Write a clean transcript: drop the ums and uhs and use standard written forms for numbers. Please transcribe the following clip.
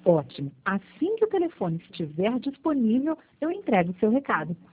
Ótimo. Assim que o telefone estiver disponível, eu entrego o seu recado.